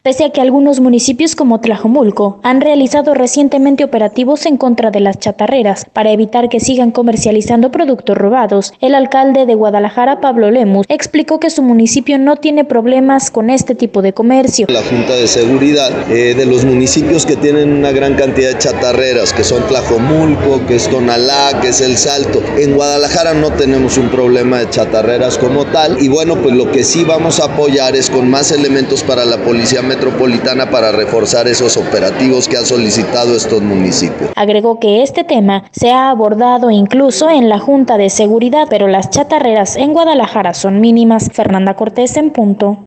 pese a que algunos municipios como Tlajomulco han realizado recientemente operativos en contra de las chatarreras para evitar que sigan comercializando productos robados. El alcalde de Guadalajara, Pablo Lemus, explicó que su municipio no tiene problemas con este tipo de comercio. La Junta de Seguridad de los municipios que tienen una gran cantidad de chatarreras, que son Tlajomulco, que es Tonalá, que es El Salto. En Guadalajara no tenemos un problema de chatarreras como tal, y bueno, pues lo que sí vamos a apoyar es con más elementos para la Policía Metropolitana para reforzar esos operativos que han solicitado estos municipios. Agregó que este tema se ha abordado incluso en la Junta de Seguridad, pero las chatarreras en Guadalajara son mínimas. Fernanda Cortés en punto.